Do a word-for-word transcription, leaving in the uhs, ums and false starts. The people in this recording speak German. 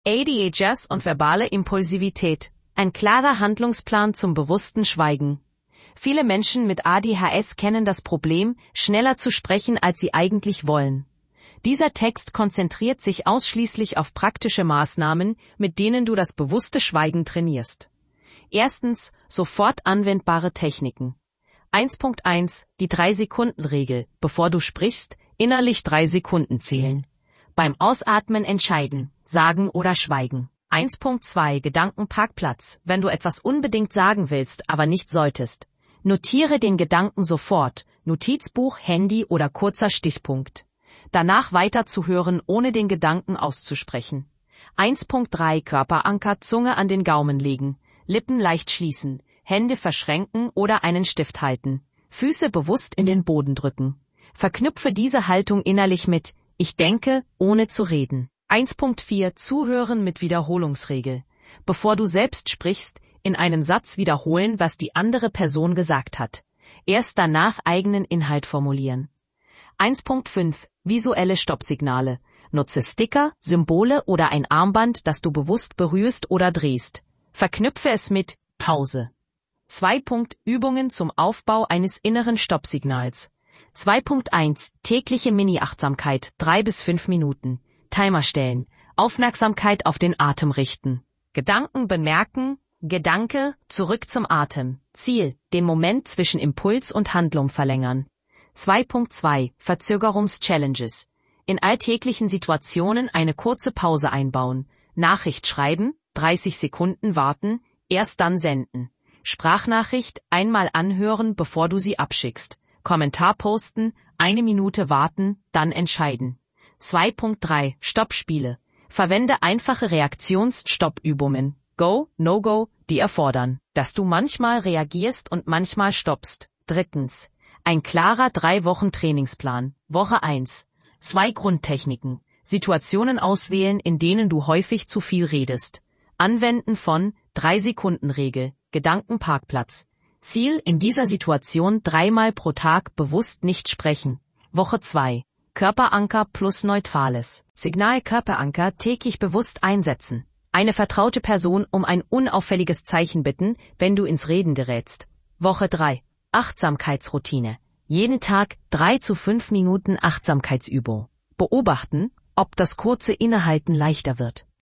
A D H S und verbale Impulsivität. Ein klarer Handlungsplan zum bewussten Schweigen. Viele Menschen mit A D H S kennen das Problem, schneller zu sprechen, als sie eigentlich wollen. Dieser Text konzentriert sich ausschließlich auf praktische Maßnahmen, mit denen du das bewusste Schweigen trainierst. Erstens, sofort anwendbare Techniken. eins Punkt eins Die drei-Sekunden-Regel. Bevor du sprichst, innerlich drei Sekunden zählen. Beim Ausatmen entscheiden, sagen oder schweigen. eins Punkt zwei Gedankenparkplatz. Wenn du etwas unbedingt sagen willst, aber nicht solltest. Notiere den Gedanken sofort, Notizbuch, Handy oder kurzer Stichpunkt. Danach weiterzuhören, ohne den Gedanken auszusprechen. eins Punkt drei Körperanker, Zunge an den Gaumen legen, Lippen leicht schließen, Hände verschränken oder einen Stift halten, Füße bewusst in den Boden drücken. Verknüpfe diese Haltung innerlich mit Ich denke, ohne zu reden. eins Punkt vier Zuhören mit Wiederholungsregel. Bevor du selbst sprichst, in einem Satz wiederholen, was die andere Person gesagt hat. Erst danach eigenen Inhalt formulieren. eins Punkt fünf Visuelle Stoppsignale. Nutze Sticker, Symbole oder ein Armband, das du bewusst berührst oder drehst. Verknüpfe es mit Pause. zwei Punkt Übungen zum Aufbau eines inneren Stoppsignals. zwei Punkt eins Tägliche Mini-Achtsamkeit, drei bis fünf Minuten. Timer stellen. Aufmerksamkeit auf den Atem richten. Gedanken bemerken. Gedanke, zurück zum Atem. Ziel, den Moment zwischen Impuls und Handlung verlängern. zwei Punkt zwei Verzögerungs-Challenges. In alltäglichen Situationen eine kurze Pause einbauen. Nachricht schreiben, dreißig Sekunden warten, erst dann senden. Sprachnachricht, einmal anhören, bevor du sie abschickst. Kommentar posten, eine Minute warten, dann entscheiden. zwei Punkt drei Stoppspiele. Verwende einfache Reaktions-Stoppübungen. Go, No-Go, die erfordern, dass du manchmal reagierst und manchmal stoppst. Drittens. Ein klarer drei Wochen Trainingsplan. Woche eins. Zwei Grundtechniken. Situationen auswählen, in denen du häufig zu viel redest. Anwenden von drei-Sekunden-Regel. Gedankenparkplatz. Ziel, in dieser Situation dreimal pro Tag bewusst nicht sprechen. Woche zwei. Körperanker plus Neutrales. Signal Körperanker täglich bewusst einsetzen. Eine vertraute Person um ein unauffälliges Zeichen bitten, wenn du ins Reden gerätst. Woche drei. Achtsamkeitsroutine. Jeden Tag drei zu fünf Minuten Achtsamkeitsübung. Beobachten, ob das kurze Innehalten leichter wird.